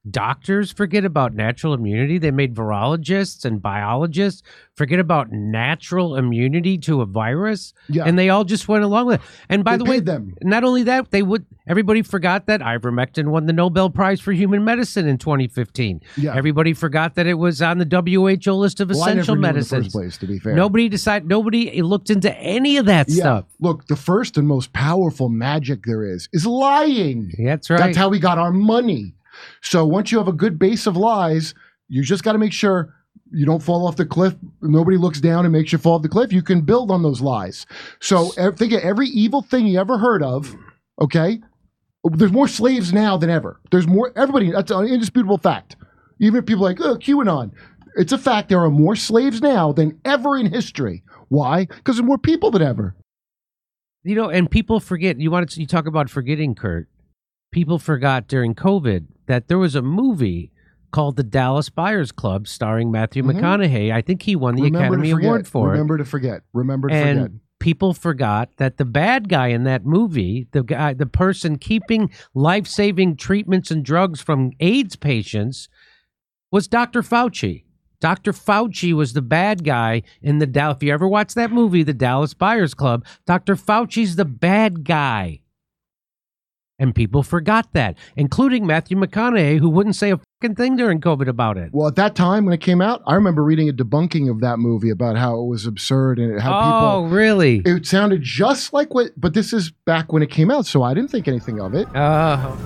doctors forget about natural immunity. They made virologists and biologists forget about natural immunity to a virus. Yeah. And they all just went along with it. And by They the way, paid them. not only that, they would everybody forgot that ivermectin won the Nobel Prize for Human Medicine in twenty fifteen. Yeah. Everybody forgot that it was on the W H O list of Well, I never essential knew in the medicines. first place, to be fair. Nobody decided, nobody looked into any of that Yeah. stuff. Look, the first and most powerful magic there is is lying. That's right. That's how we got our money. So once you have a good base of lies, you just got to make sure you don't fall off the cliff. Nobody looks down and makes you fall off the cliff. You can build on those lies. So ev- think of every evil thing you ever heard of, okay? There's more slaves now than ever. There's more, everybody, that's an indisputable fact. Even if people are like, oh, QAnon. It's a fact there are more slaves now than ever in history. Why? Because there's more people than ever. You know, and people forget, you wanted to, you talk about forgetting, Kurt. People forgot during COVID that there was a movie called The Dallas Buyers Club starring Matthew Mhm. McConaughey. I think he won the Remember Academy to forget. Award for Remember it. to forget. Remember to and forget. people forgot that the bad guy in that movie, the guy, the person keeping life-saving treatments and drugs from AIDS patients, was Doctor Fauci. Doctor Fauci was the bad guy in the Dallas. If you ever watched that movie, The Dallas Buyers Club, Doctor Fauci's the bad guy. And people forgot that, including Matthew McConaughey, who wouldn't say a fucking thing during COVID about it. Well, at that time when it came out, I remember reading a debunking of that movie about how it was absurd and how Oh, people. really? It sounded just like what, but this is back when it came out, so I didn't think anything of it. Oh.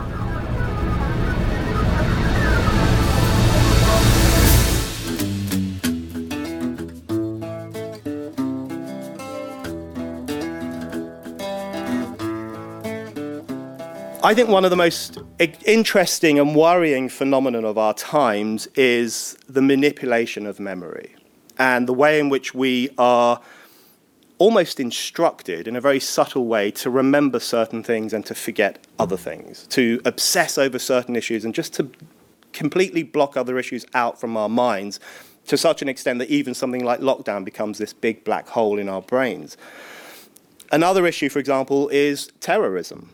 I think one of the most i- interesting and worrying phenomenon of our times is the manipulation of memory and the way in which we are almost instructed in a very subtle way to remember certain things and to forget other things, to obsess over certain issues and just to completely block other issues out from our minds to such an extent that even something like lockdown becomes this big black hole in our brains. Another issue, for example, is terrorism.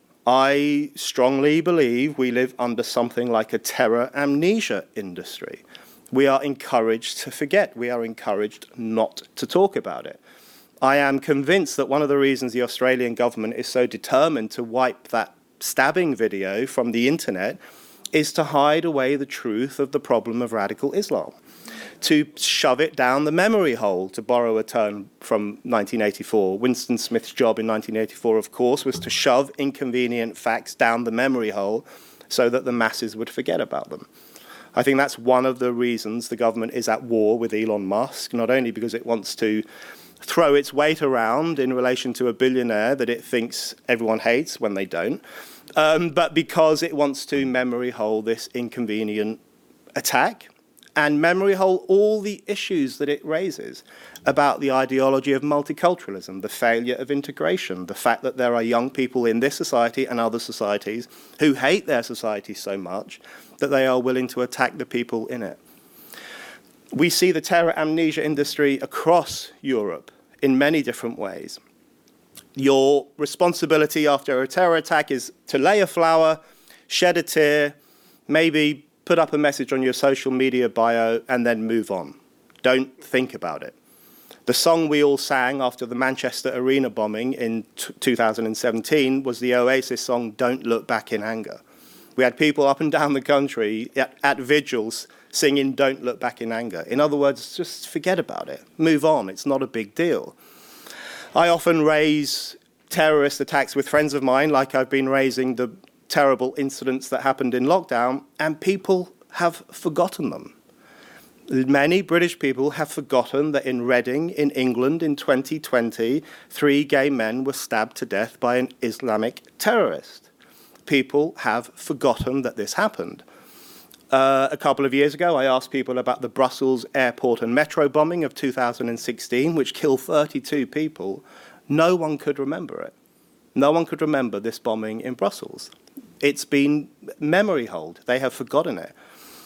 I strongly believe we live under something like a terror amnesia industry. We are encouraged to forget. We are encouraged not to talk about it. I am convinced that one of the reasons the Australian government is so determined to wipe that stabbing video from the internet is to hide away the truth of the problem of radical Islam, to shove it down the memory hole, to borrow a term from nineteen eighty-four. Winston Smith's job in nineteen eighty-four, of course, was to shove inconvenient facts down the memory hole so that the masses would forget about them. I think that's one of the reasons the government is at war with Elon Musk, not only because it wants to throw its weight around in relation to a billionaire that it thinks everyone hates when they don't, um, but because it wants to memory hole this inconvenient attack and memory hole all the issues that it raises about the ideology of multiculturalism, the failure of integration, the fact that there are young people in this society and other societies who hate their society so much that they are willing to attack the people in it. We see the terror amnesia industry across Europe in many different ways. Your responsibility after a terror attack is to lay a flower, shed a tear, maybe put up a message on your social media bio, and then move on. Don't think about it. The song we all sang after the Manchester Arena bombing in t- two thousand seventeen was the Oasis song, Don't Look Back in Anger. We had people up and down the country at, at vigils singing Don't Look Back in Anger. In other words, just forget about it. Move on. It's not a big deal. I often raise terrorist attacks with friends of mine, like I've been raising the terrible incidents that happened in lockdown, and people have forgotten them. Many British people have forgotten that in Reading, in England, in twenty twenty, three gay men were stabbed to death by an Islamic terrorist. People have forgotten that this happened. Uh, a couple of years ago, I asked people about the Brussels airport and metro bombing of two thousand sixteen, which killed thirty-two people. No one could remember it. No one could remember this bombing in Brussels. It's been memory hold. They have forgotten it.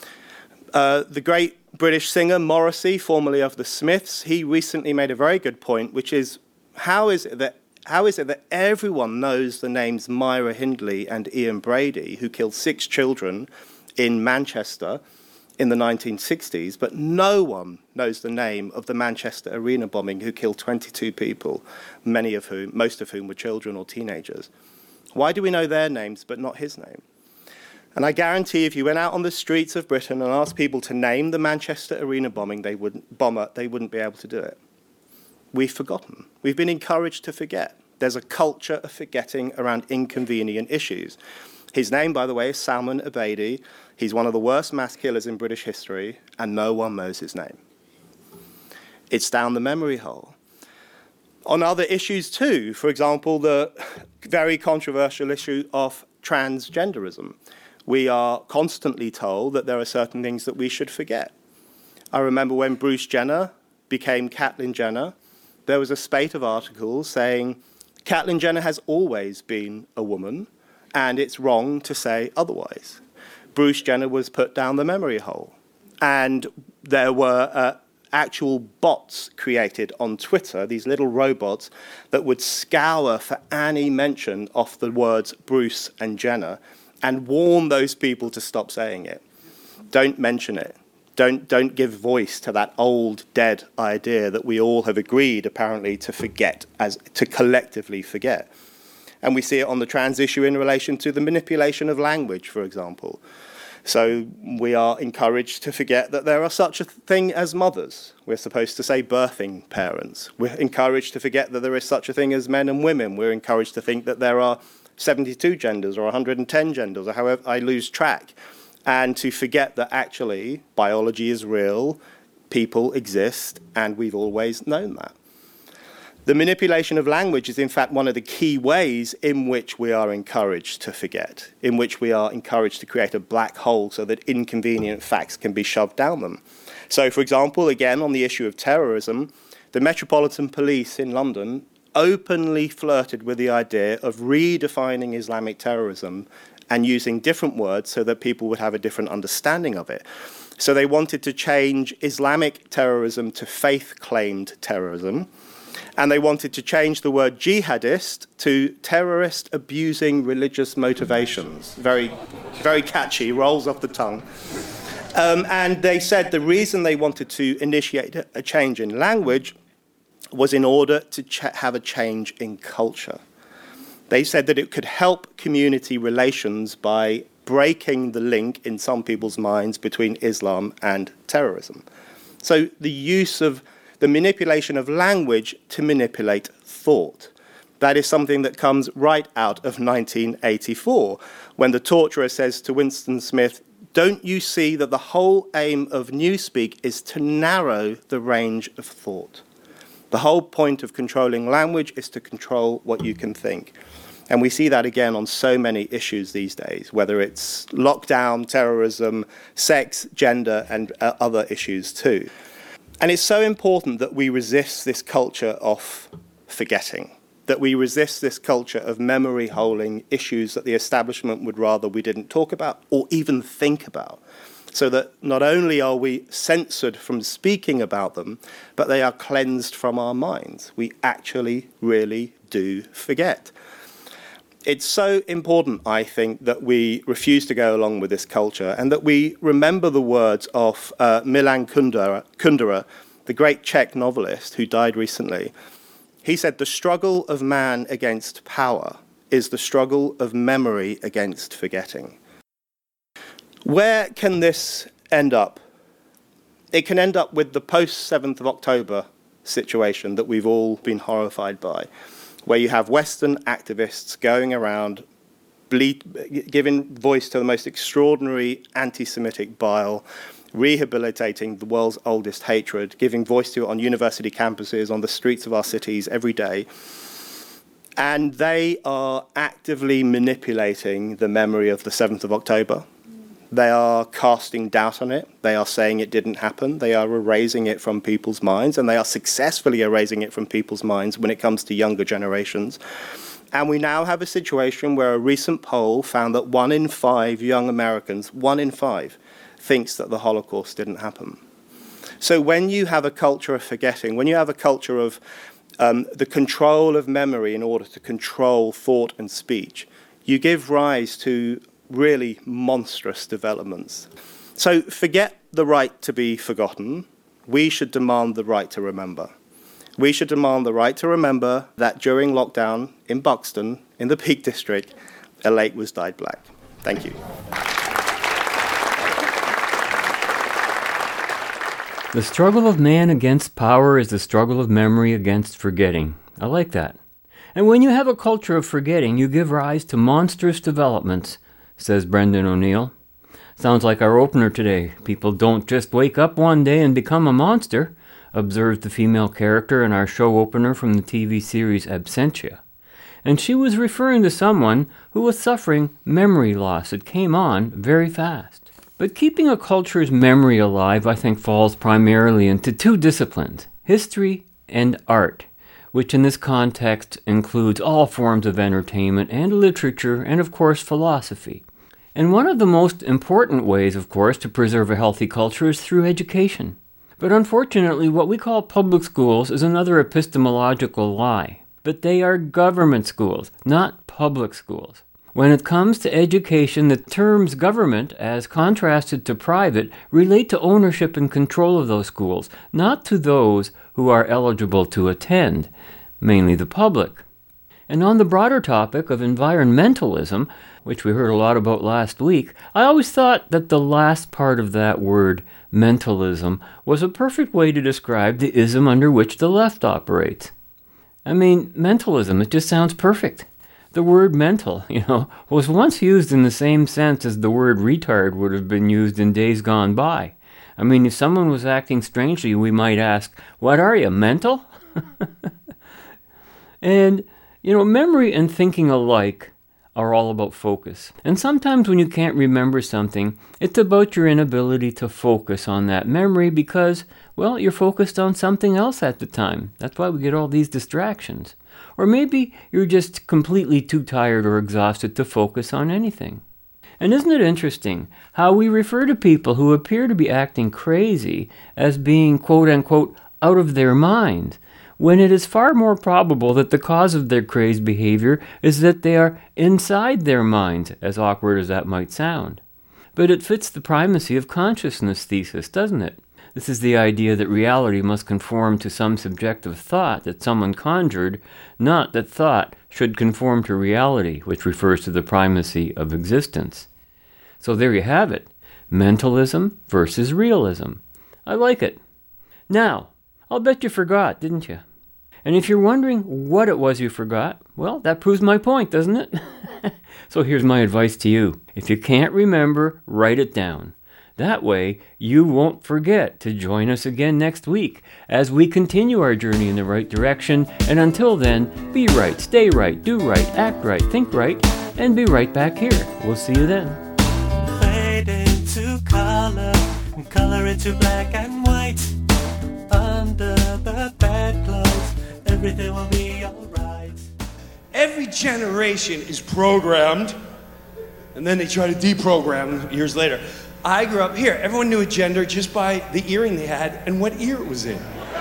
Uh, the great British singer Morrissey, formerly of the Smiths, he recently made a very good point, which is how is it that how is it that everyone knows the names Myra Hindley and Ian Brady, who killed six children in Manchester in the nineteen sixties, but no one knows the name of the Manchester arena bombing who killed twenty-two people, many of whom, most of whom were children or teenagers. Why do we know their names but not his name? And I guarantee if you went out on the streets of Britain and asked people to name the Manchester arena bombing, they wouldn't, bomber, they wouldn't be able to do it. We've forgotten. We've been encouraged to forget. There's a culture of forgetting around inconvenient issues. His name, by the way, is Salman Abedi. He's one of the worst mass killers in British history, and no one knows his name. It's down the memory hole. On other issues too, for example, the very controversial issue of transgenderism. We are constantly told that there are certain things that we should forget. I remember when Bruce Jenner became Caitlyn Jenner, there was a spate of articles saying, Caitlyn Jenner has always been a woman, and it's wrong to say otherwise. Bruce Jenner was put down the memory hole. And there were uh, actual bots created on Twitter, these little robots, that would scour for any mention of the words Bruce and Jenner and warn those people to stop saying it. Don't mention it. Don't, don't give voice to that old, dead idea that we all have agreed, apparently, to forget, as to collectively forget. And we see it on the trans issue in relation to the manipulation of language, for example. So we are encouraged to forget that there are such a thing as mothers. We're supposed to say birthing parents. We're encouraged to forget that there is such a thing as men and women. We're encouraged to think that there are seventy-two genders or one hundred ten genders, or however I lose track. And to forget that actually biology is real, people exist, and we've always known that. The manipulation of language is, in fact, one of the key ways in which we are encouraged to forget, in which we are encouraged to create a black hole so that inconvenient facts can be shoved down them. So, for example, again, on the issue of terrorism, the Metropolitan Police in London openly flirted with the idea of redefining Islamic terrorism and using different words so that people would have a different understanding of it. So they wanted to change Islamic terrorism to faith-claimed terrorism, and they wanted to change the word jihadist to terrorist abusing religious motivations. Very, very catchy, rolls off the tongue. Um, and they said the reason they wanted to initiate a change in language was in order to ch- have a change in culture. They said that it could help community relations by breaking the link in some people's minds between Islam and terrorism. So the use of the manipulation of language to manipulate thought. That is something that comes right out of nineteen eighty-four, when the torturer says to Winston Smith, "Don't you see that the whole aim of Newspeak is to narrow the range of thought? The whole point of controlling language is to control what you can think." And we see that again on so many issues these days, whether it's lockdown, terrorism, sex, gender, and uh, other issues too. And it's so important that we resist this culture of forgetting, that we resist this culture of memory holding issues that the establishment would rather we didn't talk about or even think about, so that not only are we censored from speaking about them, but they are cleansed from our minds. We actually really do forget. It's so important, I think, that we refuse to go along with this culture and that we remember the words of uh, Milan Kundera, Kundera, the great Czech novelist who died recently. He said, "The struggle of man against power is the struggle of memory against forgetting." Where can this end up? It can end up with the post-seventh of October situation that we've all been horrified by, where you have Western activists going around bleed, giving voice to the most extraordinary anti-Semitic bile, rehabilitating the world's oldest hatred, giving voice to it on university campuses, on the streets of our cities every day. And they are actively manipulating the memory of the seventh of October. They are casting doubt on it. They are saying it didn't happen. They are erasing it from people's minds, and they are successfully erasing it from people's minds when it comes to younger generations. And we now have a situation where a recent poll found that one in five young Americans, one in five, thinks that the Holocaust didn't happen. So when you have a culture of forgetting, when you have a culture of um, the control of memory in order to control thought and speech, you give rise to really monstrous developments. So forget the right to be forgotten. We should demand the right to remember. We should demand the right to remember that during lockdown in Buxton, in the Peak District, a lake was dyed black. Thank you. The struggle of man against power is the struggle of memory against forgetting. I like that. And when you have a culture of forgetting, you give rise to monstrous developments, says Brendan O'Neill. Sounds like our opener today. People don't just wake up one day and become a monster, observed the female character in our show opener from the T V series Absentia. And she was referring to someone who was suffering memory loss. It came on very fast. But keeping a culture's memory alive, I think, falls primarily into two disciplines, history and art, which in this context includes all forms of entertainment and literature and, of course, philosophy. And one of the most important ways, of course, to preserve a healthy culture is through education. But unfortunately, what we call public schools is another epistemological lie. But they are government schools, not public schools. When it comes to education, the terms government, as contrasted to private, relate to ownership and control of those schools, not to those who are eligible to attend, mainly the public. And on the broader topic of environmentalism, which we heard a lot about last week, I always thought that the last part of that word, mentalism, was a perfect way to describe the ism under which the left operates. I mean, mentalism, it just sounds perfect. The word mental, you know, was once used in the same sense as the word retard would have been used in days gone by. I mean, if someone was acting strangely, we might ask, "What are you, mental?" And, you know, memory and thinking alike are all about focus. And sometimes when you can't remember something, it's about your inability to focus on that memory because, well, you're focused on something else at the time. That's why we get all these distractions. Or maybe you're just completely too tired or exhausted to focus on anything. And isn't it interesting how we refer to people who appear to be acting crazy as being, quote-unquote, out of their mind, when it is far more probable that the cause of their crazed behavior is that they are inside their minds, as awkward as that might sound. But it fits the primacy of consciousness thesis, doesn't it? This is the idea that reality must conform to some subjective thought that someone conjured, not that thought should conform to reality, which refers to the primacy of existence. So there you have it, mentalism versus realism. I like it. Now, I'll bet you forgot, didn't you? And if you're wondering what it was you forgot, well, that proves my point, doesn't it? So here's my advice to you. If you can't remember, write it down. That way, you won't forget to join us again next week as we continue our journey in the right direction. And until then, be right, stay right, do right, act right, think right, and be right back here. We'll see you then. Fade into color, and color into black and white. Under the bedclothes, everything will be alright. Every generation is programmed, and then they try to deprogram years later. I grew up here. Everyone knew a gender just by the earring they had and what ear it was in.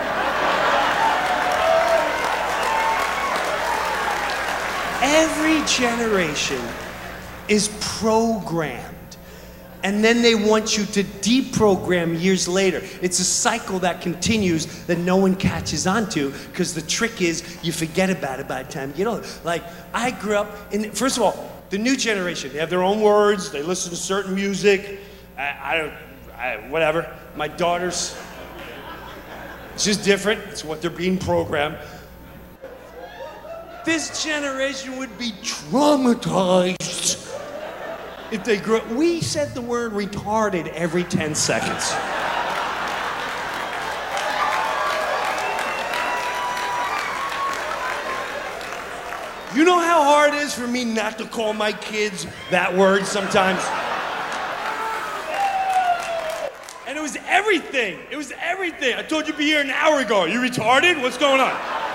Every generation is programmed. And then they want you to deprogram years later. It's a cycle that continues that no one catches on to, because the trick is you forget about it by the time you get older. Like, I grew up in, first of all, the new generation, they have their own words, they listen to certain music. I, I don't, I, whatever. My daughters, it's just different. It's what they're being programmed. This generation would be traumatized if they grew up. We said the word retarded every ten seconds. You know how hard it is for me not to call my kids that word sometimes? And it was everything. It was everything. I told you to be here an hour ago. Are you retarded? What's going on?